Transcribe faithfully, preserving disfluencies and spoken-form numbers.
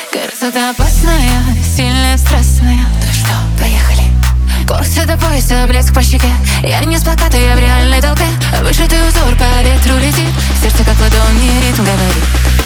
Красота опасная, сильная, страстная. Ну что, поехали. Курс до пояса, блеск по щеке. Я не с плаката, я в реальной толпе. Вышитый узор по ветру летит. Сердце как ладони, ритм говорит.